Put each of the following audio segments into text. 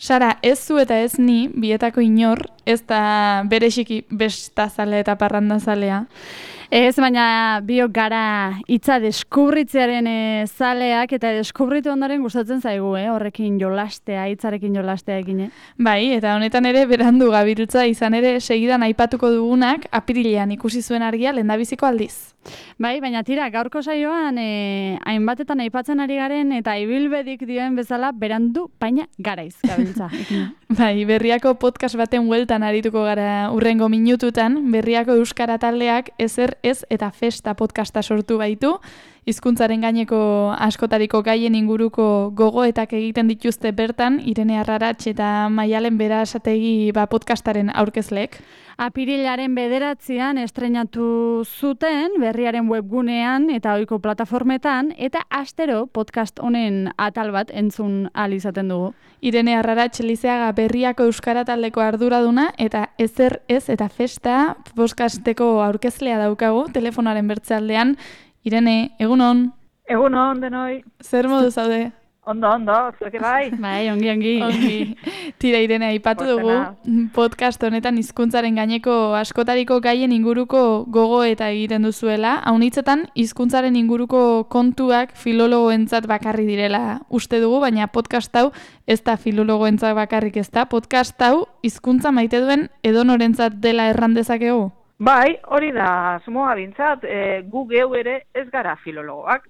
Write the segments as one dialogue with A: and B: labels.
A: Sara, ez zu eta ez ni, bietako inor, ez da berexiki bestazale eta parrandazalea.
B: Ez, baina biok gara hitza deskubritzearen zaleak eta deskubritu ondaren gustatzen zaigu, horrekin jolastea, hitzarekin jolastea egin.
A: Bai, eta honetan ere berandu gabiltza izan ere segidan aipatuko dugunak apirilean ikusi zuen argia lehendabiziko aldiz.
B: Bai, baina tira, gaurko saioan hainbatetan aipatzen ari garen eta ibilbedik dioen bezala berandu, baina garaiz gabiltza.
A: Bai, Berriako podcast baten hueltan arituko gara hurrengo minututan, Berriako Euskara taldeak ezer ez eta festa podcasta sortu baitu, hizkuntzaren gaineko askotariko gaien inguruko gogoetak egiten dituzte bertan, Irene Arraratx eta Maialen Berasategi podcastaren aurkezleek.
B: Apirilaren 9an estreinatu zuten Berriaren webgunean eta ohiko plataformetan, eta astero podcast honen atal bat entzun ahal izaten dugu.
A: Irene Arraratx Lizeaga Berriako Euskara taldeko arduraduna eta ezer ez eta festa podcasteko aurkezlea daukagu telefonaren bertzealdean. Irene, egunon?
C: Egunon, denoi.
A: Zer modu zaude?
C: Ondo, zueke bai.
B: Bai, ongi.
A: Tira, Irene, aipatu dugu podcast honetan hizkuntzaren gaineko askotariko gaien inguruko gogoeta egiten duzuela. Haunitzetan, hizkuntzaren inguruko kontuak filologoentzat bakarri direla uste dugu, baina podcast hau ez da filologoentzat bakarrik ez da. Podcast hau hizkuntza maite duen edonorentzat dela erran dezakegu?
C: Bai, hori da, sumoa bintzat, gu geu ere ez gara filologoak.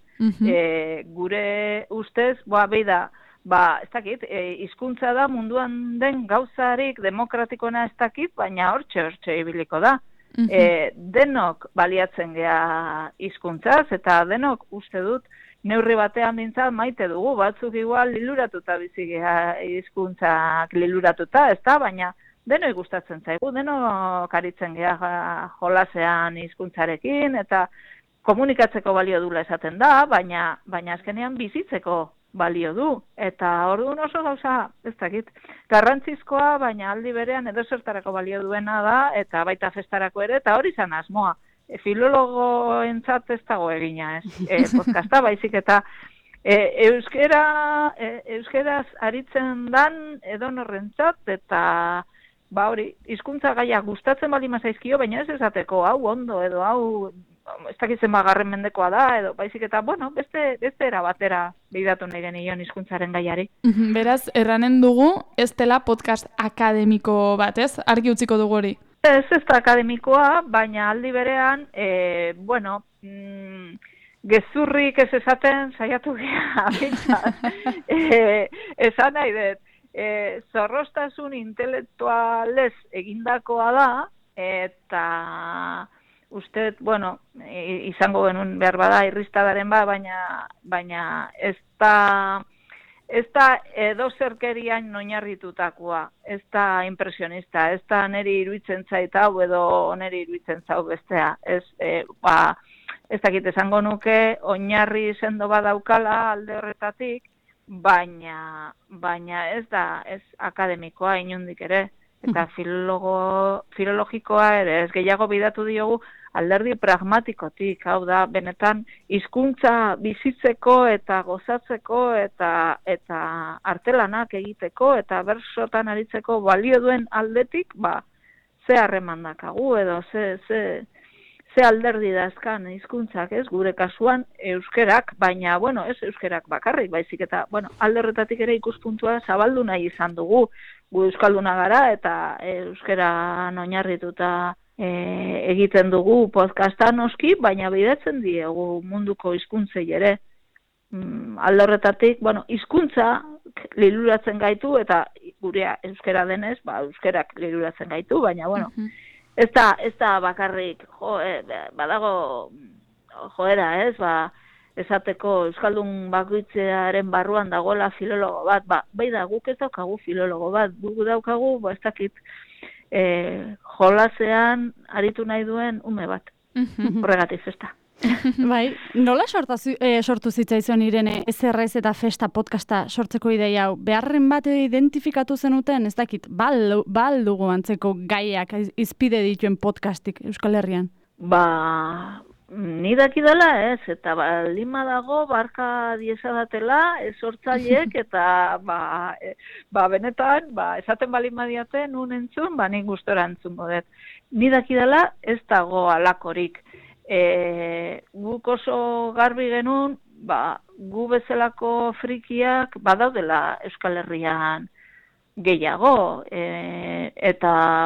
C: Gure ustez, behi da, ez dakit, hizkuntza da munduan den gauzarik demokratikoena ez dakit, baina hortxe ibiliko da. Denok baliatzen gea hizkuntzaz, eta denok uste dut, neurri batean bintzat maite dugu, batzuk igual liluratuta bizi gea hizkuntzak liluratuta, ez da, baina denoi gustatzen zaigu, denok aritzen gea jolasean hizkuntzarekin, eta komunikatzeko balio dula esaten da, baina azkenean bizitzeko balio du. Eta orduan oso gauza, ez dakit, garrantzizkoa, baina aldi berean edozertarako balio duena da, eta baita festarako ere, eta hori izan asmoa. Filologoentzat ez dago egina, podcasta, baizik eta euskeraz aritzen dan edonorrentzat, eta hori, hizkuntza gaia gustatzen baldin zaizkio, baina ez esateko hau ondo edo hau ez dakitzen bagarren mendekoa da, edo baizik eta, beste era batera behiratu nahi genion hizkuntzaren gaiari.
A: Beraz, erranen dugu, ez dela podcast akademiko bat, ez? Argi utziko dugu hori.
C: Ez da akademikoa, baina aldi berean, gezurrik ez esaten saiatu gea, esan nahi dut, zorrostasun intelektualez egindakoa da, eta uste, izango genuen behar bada irristadaren baina ez da edozerkerian oinarritutakoa, ez da impresionista, ez da niri iruditzen zait hau edo niri iruditzen zau bestea. Ez dakit esango nuke oinarri sendo badaukala alde horretatik, baina ez akademikoa inundik ere. Eta filologikoa ere, ez gehiago bidatu diogu alderdi pragmatikotik, hau da, benetan hizkuntza bizitzeko eta gozatzeko eta artelanak egiteko eta bersotan aritzeko balio duen aldetik, ze harreman dakagu edo ze alderdi dazkan hizkuntzak, ez, gure kasuan euskerak, baina, ez euskerak bakarrik, baizik eta, alderretatik ere ikuspuntua zabaldu nahi izan dugu, gu euskalduna gara eta euskeran oinarrituta egiten dugu podcasta noski, baina bidatzen diegu munduko hizkuntzei ere. Alde horretatik, hizkuntza liluratzen gaitu eta gurea euskera denez, euskerak liluratzen gaitu, baina ez da bakarrik, badago joera, ez, esateko euskaldun bakoitzearen barruan dagoela filologo bat, bai da, guk ez daukagu filologo bat, guk daukagu, ez dakit, jolasean aritu nahi duen ume bat, horregatik festa.
B: Bai, nola sortu zitzaizuen Irene SRS eta Festa podcasta sortzeko ideia hau? Beharren bat identifikatu zenuten, ez dakit, bal dugu antzeko gaiak izpide dituen podcastik Euskal Herrian?
C: ni dakidala ez, eta baldin badago barka diesadatela sortzaileek eta benetan, esaten baldin badiate nun entzun, nik gustora entzungo dut. Ni dakidala ez dago alakorik. Guk oso garbi genuen, gu bezalako frikiak badaudela Euskal Herrian gehiago, eta,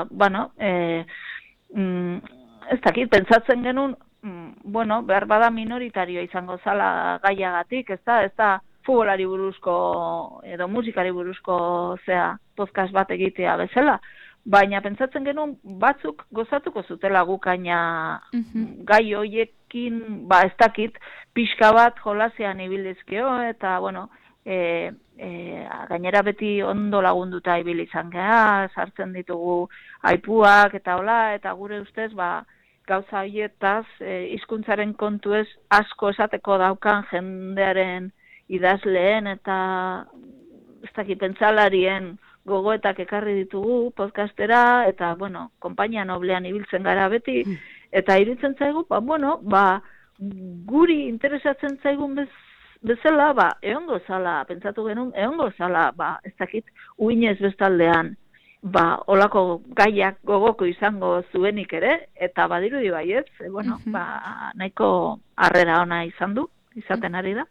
C: ez dakit, pentsatzen genuen, behar bada minoritarioa izango zala gaiagatik, ez da futbolari buruzko edo musikari buruzko podcast bat egitea bezala, baina pentsatzen genuen batzuk gozatuko zutela gukaina gai hoiekin, ez dakit, pixka bat jolasean ibilizkeo, eta, gainera beti ondo lagunduta ibil izan geha, sartzen ditugu aipuak eta hola, eta gure ustez, gauza horietaz, hizkuntzaren kontuez asko esateko daukan jendearen idazleen eta ez dakit pentsalarien gogoetak ekarri ditugu podcastera, eta, konpainia noblean ibiltzen gara beti, eta iruditzen zaigu, guri interesatzen zaigun bezala, egongo zala, pentsatu genuen, egongo zala, ez dakit, uinez bestaldean, olako gaiak gogoko izango zuenik ere, eta badirudi baietz, nahiko harrera ona izaten ari da.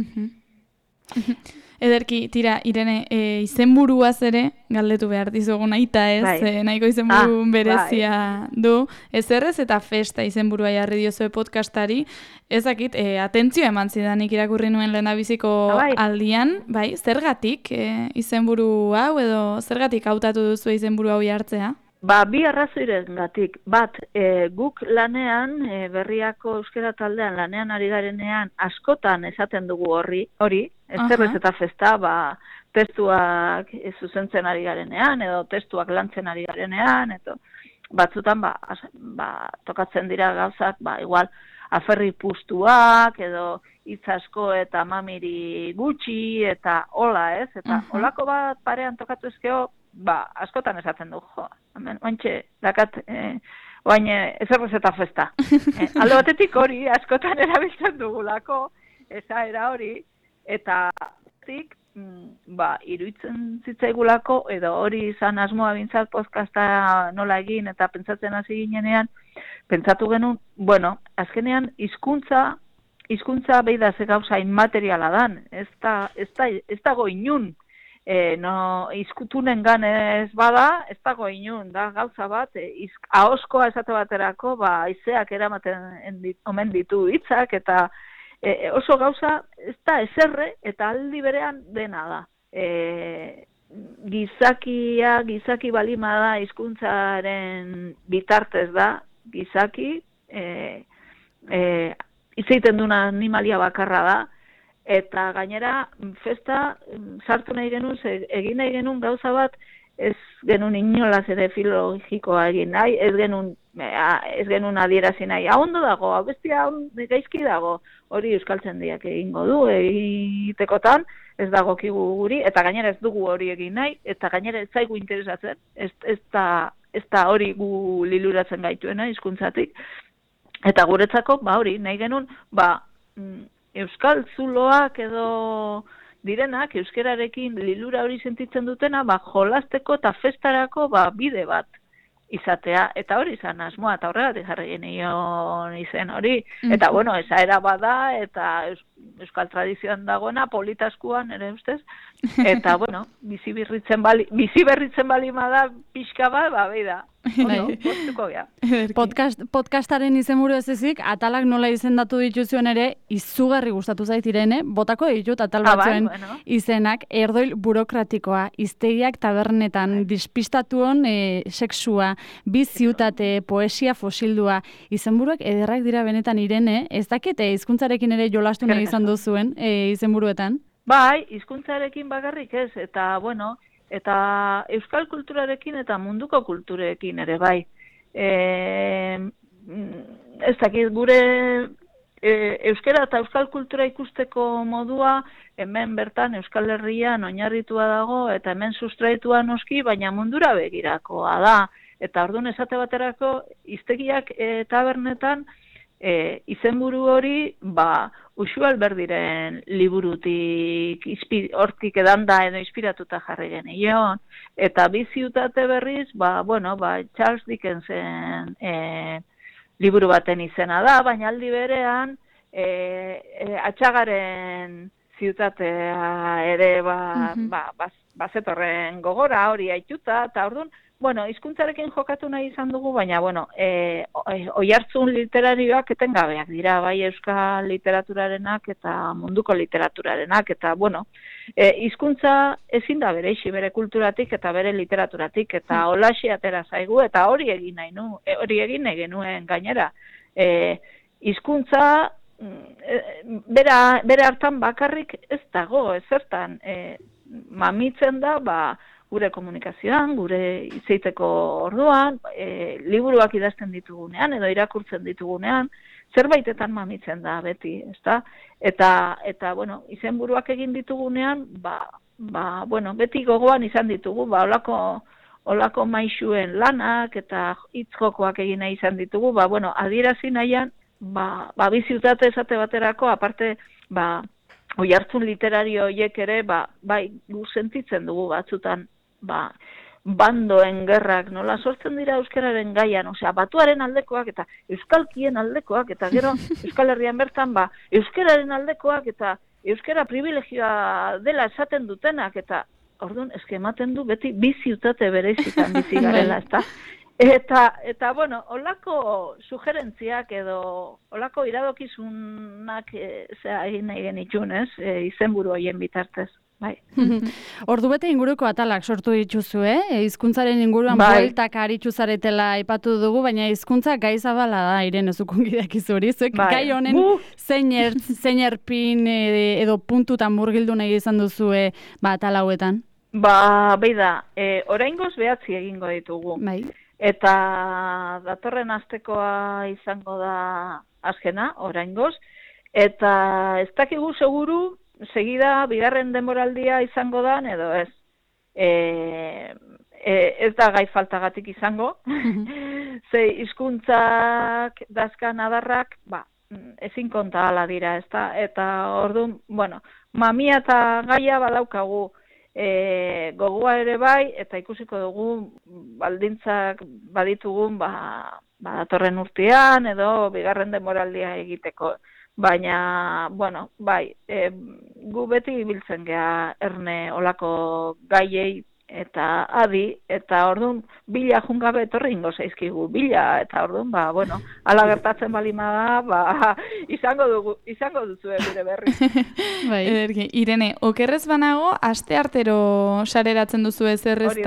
A: Ederki, tira, Irene, izenburuaz ere, galdetu behar dizugu nahita ez, nahiko izenburu berezia du. Ezerrez eta festa izenburua jarri diozue podcastari, ezakit, atentzio eman zidanik irakurri nuen lehendabiziko aldian, zergatik izenburu hau edo zergatik hautatu duzu izenburu hau jartzea?
C: Bi arrazoirengatik. Bat, guk lanean, Berriako euskera taldean lanean ari garenean askotan esaten dugu hori, ezerrez eta festa, testuak zuzentzen ari garenean, edo testuak lantzen ari garenean, edo batzutan, tokatzen dira gauzak, igual, aferri pustuak, edo hitz asko eta mamiri gutxi, eta hola ez, eta holako bat parean tokatu ezkeo, askotan esaten du, ointxe, dakat, ezerrez eta festa. Aldo batetik hori, askotan erabiltzen dugulako, esaera hori, eta iruditzen zitzaigulako, edo hori izan asmoa bintzat podcasta nola egin, eta pentsatzen hasi ginenean, pentsatu genuen, azkenean hizkuntza beida ze gauza inmateriala dan, ez dago inun, izkutunen ganez bada, ez dago inun, da gauza bat, ahoskoa esate baterako, haizeak eramaten omen ditu hitzak, eta oso gauza, ez da eserre, eta aldi berean dena da. Gizaki balima da, hizkuntzaren bitartez da, gizaki, izaiten duna animalia bakarra da, eta gainera festa sartu nahi genuen, egin nahi genuen gauza bat, ez genuen inolaz ere filologikoa egin nahi, ez genuen adierazi nahi, ondo dago, bestia gaizki dago, hori euskaltzaindiak egingo du, egitekotan, ez dago kigu guri, eta gainera ez dugu hori egin nahi, eta gainera ez zaigu interesatzen, ez da hori gu liluratzen gaituena hizkuntzatik, eta guretzako, hori, nahi genuen, euskal zuloak edo direnak, euskerarekin lilura hori sentitzen dutena, jolasteko eta festarako bide bat izatea, eta hori izan asmoa, eta horregatik jarri genion izen hori, eta esaera bada, eta euskal tradizioan dagoena, politaskuan ere ustez, eta bizi berritzen balima da pixka bat, beida. Postuko gea.
B: Podcastaren izenburu ez ezik, atalak nola izendatu dituzuen ere, izugarri gustatu zait Irene, botako ditut atal batzuen izenak, erdoil burokratikoa, hiztegiak tabernetan, dispistatuon sexua, biziutate, poesia fosildua, izenburuak ederrak dira benetan Irene, ez dakite hizkuntzarekin ere jolastu nahi izan duzuen izenburuetan?
C: Bai, hizkuntzarekin bakarrik ez, eta eta euskal kulturarekin eta munduko kulturekin ere bai. Ez dakit, gure euskera eta euskal kultura ikusteko modua hemen bertan Euskal Herrian oinarritua dago eta hemen sustraitua noski, baina mundura begirakoa da. Eta orduan esate baterako hiztegiak tabernetan izenburu hori, Uxu Alberdiren liburutik hortik edanda edo inspiratuta jarri genion, eta bi ziutate berriz, Charles Dickensen liburu baten izena da, baina aldi berean Atxagaren ziutatea ere bazetorren gogora hori aituta, eta orduan, hizkuntzarekin jokatu nahi izan dugu, baina, oihartzun literarioak etengabeak dira, bai euskal literaturarenak eta munduko literaturarenak, eta, hizkuntza ezin da bere isi, bere kulturatik eta bere literaturatik, eta holaxe atera zaigu, eta hori egin nahi genuen gainera. Hizkuntza bere hartan bakarrik ez dago, ezertan, mamitzen da, gure komunikazioan, gure hitzeiteko orduan, liburuak idazten ditugunean edo irakurtzen ditugunean, zerbaitetan mamitzen da beti, ezta? Eta izenburuak egin ditugunean, beti gogoan izan ditugu, olako maixuen lanak eta hitz-jokoak egin nahi izan ditugu, adierazi nahian, bi ziutate esate baterako, aparte, oihartzun literario horiek ere, gu sentitzen dugu batzutan, bandoen gerrak nola sortzen dira euskararen gaian, batuaren aldekoak eta euskalkien aldekoak, eta gero Euskal Herrian bertan, euskararen aldekoak eta euskara privilegioa dela esaten dutenak, eta orduan ematen du beti bi ziutate bereizitan bizi garela, ezta? Eta olako sugerentziak edo olako iradokizunak egin nahi genitun, izenburu horien bitartez. Bai.
B: Ordu bete inguruko atalak sortu dituzu, hizkuntzaren inguruan bueltak aritzu zaretela aipatu dugu, baina hizkuntza gai zabala da, Irene, zukungideak izuri. Zuek gai honen zein erpin edo puntutan murgildu nahi izan duzue atal hauetan?
C: Beida, oraingoz 9 egingo ditugu.
B: Bai.
C: Eta datorren astekoa izango da azkena, oraingoz, eta ez dakigu seguru, segida, bigarren denboraldia izango da, edo ez. Ez da gai faltagatik izango. Ze hizkuntzak dazkan adarrak, ezin konta ala dira, ezta? Eta orduan, mamia eta gaia badaukagu gogoa ere bai, eta ikusiko dugu baldintzak baditugun, datorren urtean, edo bigarren denboraldia egiteko. Baina, gu beti biltzen gea erne olako gaiei eta adi, eta orduan bila jungabe etorri ingo zaizkigu, bila, eta orduan, ala gertatzen balima da, izango duzu gure berri.
A: Ederki, Irene, okerrez banago, aste artero sareratzen duzu ez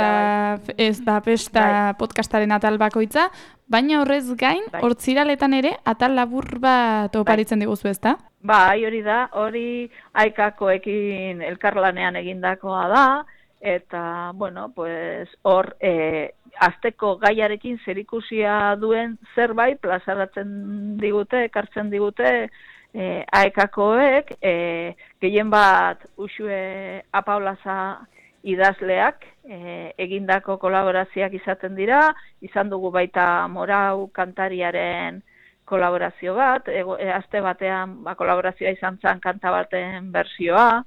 A: da pesta podcastaren atal bakoitza, baina horrez gain, hortziraletan ere, atal labur bat oparitzen diguzu, ezta?
C: Hori da, hori aikakoekin elkarlanean egindakoa da, eta, hor, asteko gaiarekin zerikusia duen zerbait plazaratzen digute, ekartzen digute, aekakoek, gehien bat Uxue Apaolaza idazleak egindako kolaborazioak izaten dira, izan dugu baita Morau kantariaren kolaborazio bat, aste batean kolaborazioa izan zen kanta baten bersioa,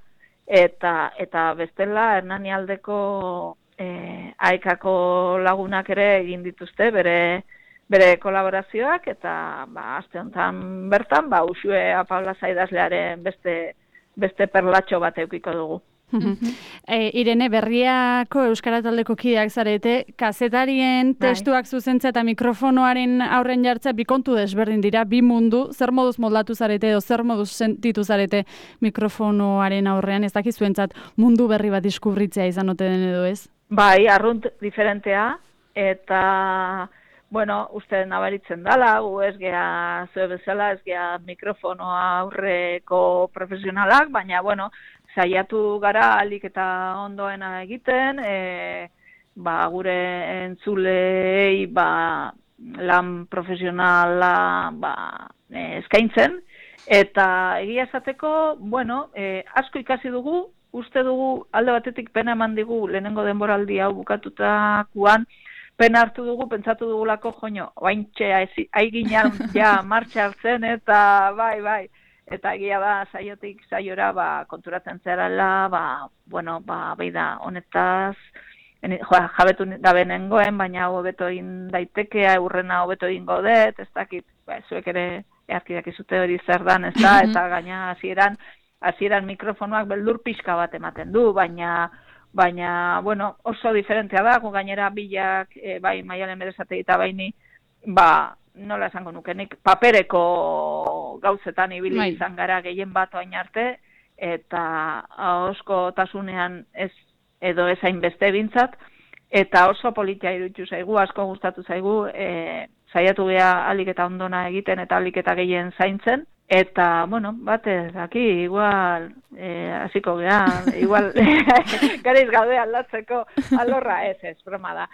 C: eta bestela Hernani aldeko aekako lagunak ere egin dituzte bere kolaborazioak, eta aste honetan bertan Uxue Apaolaza idazlearen beste perlatxo bat eukiko dugu.
B: Irene, Berriako Euskara taldeko kideak zarete, kazetarien testuak zuzentzea eta mikrofonoaren aurren jartzea bi kontu desberdin dira, bi mundu, zer moduz moldatu zarete edo zer moduz sentitu zarete mikrofonoaren aurrean, ez dakizuentzat mundu berri bat iskubritzea izan ote den edo ez?
C: Arrunt diferentea, eta uste nabaritzen dala, gu ez gea zue bezala, ez gea mikrofonoa aurreko profesionalak, baina saiatu gara alik eta ondoena egiten, gure entzulei lan profesionala eskaintzen, eta egia esateko, asko ikasi dugu, uste dugu alde batetik pena eman digu lehenengo denboraldi hau bukatutakoan, pena hartu dugu, pentsatu dugulako, joño, oaintxe, aiginan ja martxa hartzen, eta bai, eta egia da, saiotik saiora, konturatzen zerala, beida, honetaz, jabetu gabe nengoen, baina hau hobeto egin daitekea, eurrena hobeto egingo dut, ez dakit, zuek ere earkidak izute hori zer dan, ez da, eta gaina hasieran mikrofonoak beldur pixka bat ematen du, baina, bueno, oso diferentea da, gainera bilak, bai, Maialen Berezategi eta baini, nola esango nukenik, papereko gauzetan ibili izan gara gehien bat oain arte, eta ahoskotasunean ez edo ezain beste bintzat, eta oso politia iruditu zaigu, asko gustatu zaigu, saiatu geha alik eta ondona egiten eta alik eta gehien zaintzen, eta, bueno, batez, igual, hasiko geha, igual, garaiz gaude aldatzeko, alorra ez, broma da.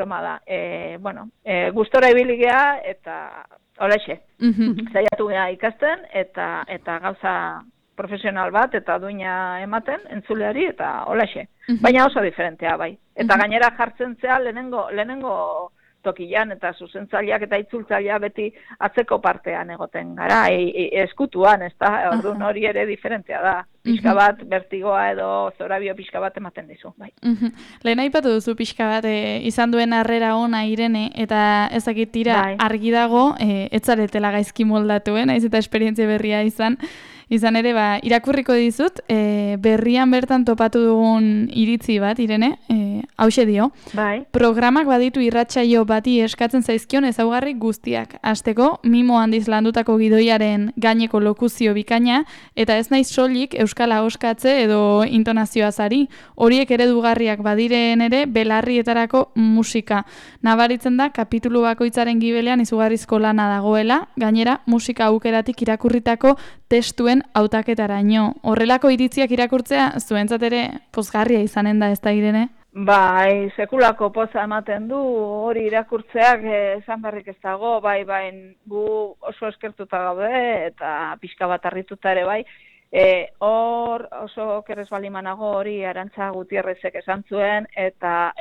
C: Bueno, gustora ibili geha, eta holexe, saiatu geha ikasten, eta gauza profesional bat, eta duina ematen, entzuleari, eta holexe. Baina oso diferentea, bai. Eta gainera jartzen zea, lehenengo tokian, eta zuzentzaileak eta itzultzaileak beti atzeko partean egoten gara, eskutuan, ez da, orduan hori ere diferentea da. Pixka bat, bertigoa edo zorabio pixka bat ematen dizu, bai.
A: Lehen aipatu duzu pixka bat, izan duen harrera ona Irene, eta ezakit tira argi dago, etzaretela gaizki moldatuen, naiz eta esperientzia berria izan ere, irakurriko dizut, berrian bertan topatu dugun iritzi bat, Irene, hauxe dio.
C: Bai.
A: Programak baditu irratsaio bati eskatzen zaizkion ezaugarri guztiak. Hasteko, mimo handiz landutako gidoiaren gaineko lokuzio bikaina, eta ez naiz soilik euskala ahoskatze edo intonazioaz ari. Horiek eredugarriak badiren ere, belarrietarako musika. Nabaritzen da, kapitulu bakoitzaren gibelean izugarrizko lana dagoela, gainera, musika aukeratik irakurritako testuen hautaketaraino. Horrelako iritziak irakurtzea, zuentzat ere pozgarria izanen da, ez da, Irene?
C: Bai, sekulako poza ematen du, hori irakurtzeak esan berrik ez dago, bai, gu oso eskertuta gaude, eta pixka bat harrituta ere bai. Hor oso kerrez balimanago hori Arantza Gutierrezek esan zuen, eta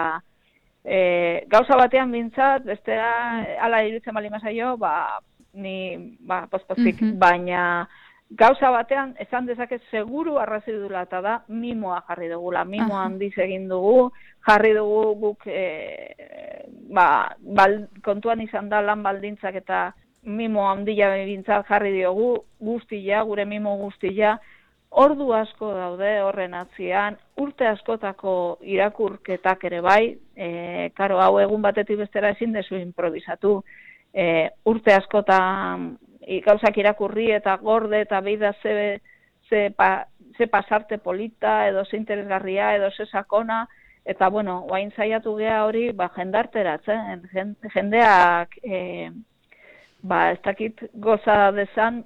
C: gauza batean bintzat, bestera, ala iruditzen balimazaio, ni pozpozik, baina gauza batean esan dezaket seguru arrazi dula, eta da mimoa jarri dugula, mimoa handiz egin dugu, jarri dugu guk kontuan izan da lan baldintzak eta mimo handia bintzat jarri diogu guztia, gure mimo guztia, ordu asko daude horren atzian, urte askotako irakurketak ere bai, karo hau egun batetik bestera ezin dezu improvisatu, urte askotan gauzak irakurri eta gorde eta beida ze pasarte polita edo ze interesgarria edo ze sakona, eta bueno, oain saiatu gea hori jendarteratzen, jendeak ez dakit goza dezan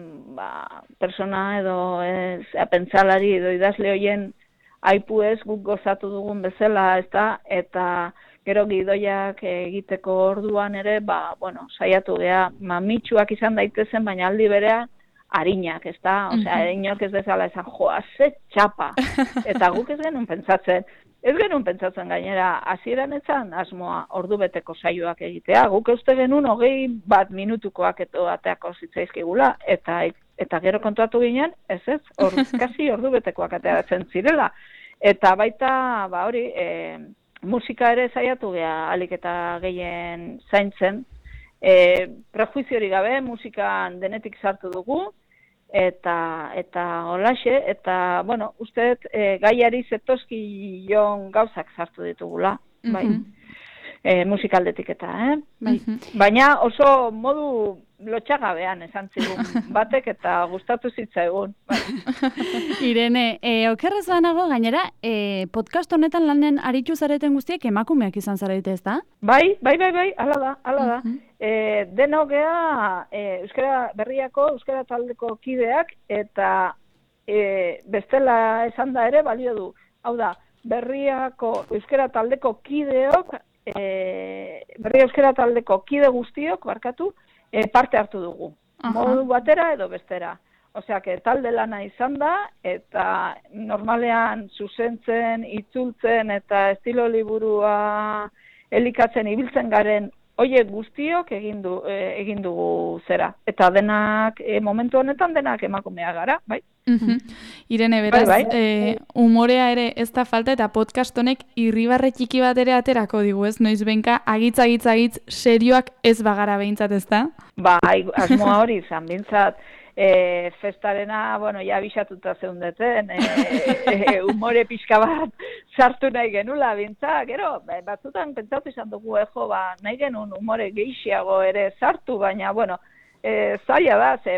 C: persona edo pentsalari edo idazle hoien aipuez guk gozatu dugun bezala, eta gero gidoiak egiteko orduan ere, saiatu gea, mamitsuak izan daitezen, baina aldi berean arinak, ez da? Osea, inork ez bezala esan, joa, ze txapa! Eta guk ez genuen pentsatzen gainera, hasieran etzan asmoa ordubeteko saioak egitea, guk uste genuen 21 minutukoak eto ateako zitzaizkigula, eta gero kontuatu ginen, kasi ordubetekoak ateratzen zirela. Eta baita, hori, musika ere saiatu gea alik eta gehien zaintzen, prejuiziorik gabe musikan denetik sartu dugu, eta holaxe, eta, bueno, uste gaiari zetozkion gauzak sartu ditugula, bai, musikaldetik eta, baina oso modu lotxagabean esan zigun batek eta gustatu zitzaigun.
B: Irene, okerrez banago gainera, podcast honetan lanen aritu zareten guztiek emakumeak izan zarete, ez da?
C: Bai, ala da. Denok gea Euskara Berriako, Euskara taldeko kideak, eta bestela esan da ere balio du. Hau da, Berriako Euskara taldeko kideok, Berria Euskara taldeko kide guztiok, parte hartu dugu. Modu batera edo bestera. Osea, talde lana izan da, eta normalean zuzentzen, itzultzen, eta estilo liburua elikatzen ibiltzen garen hoiek guztiok egin dugu zera. Eta denak, momentu honetan denak emakumea gara, bai?
A: Irene, beraz, umorea ere ez da falta eta podcast honek irribarre txiki bat ere aterako digu, ez? Noiz benka, agitz, serioak ez bagara behintzat, ez da?
C: Bai, asmoa hori izan, bintzat, festarena, bueno, ja bisatuta zeundeten, umore pixka bat sartu nahi genula, bintzat, gero, batzutan pentsatu izan dugu, nahi genuen umore gehiago ere sartu, baina, bueno, zaila da, ze,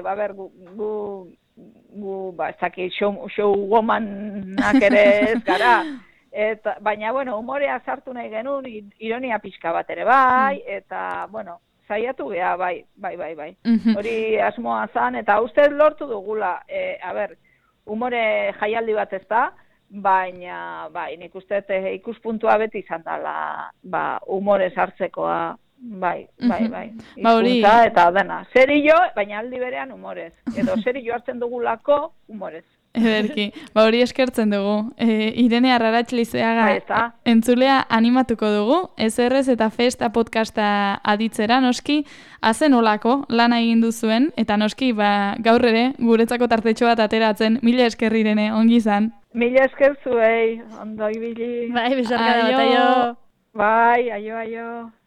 C: ez dakit, showwomanak ere ez gara, baina, bueno, umorea sartu nahi genuen, ironia pixka bat ere bai, eta, bueno, saiatu geha, bai. Hori asmoa zan, eta uste lortu dugula, umore jaialdi bat ez da, baina, nik uste ikuspuntua beti izan dela, umore sartzekoa, bai. Hizkuntza eta dena. Serio, baina aldi berean umorez. Edo serio hartzen dugulako umorez.
A: Ederki, hori eskertzen dugu. Irene Arraratz Lizeaga entzulea animatuko dugu, SRS eta Festa podcasta aditzera, noski, hazen olako lana egin duzuen, eta noski, gaur ere, guretzako tartetxo bat ateratzen, mila esker Irene, ongi izan.
C: Mila esker zuei, ondo ibili.
B: Bai, besarka da bat, aio.
C: Bai, aio.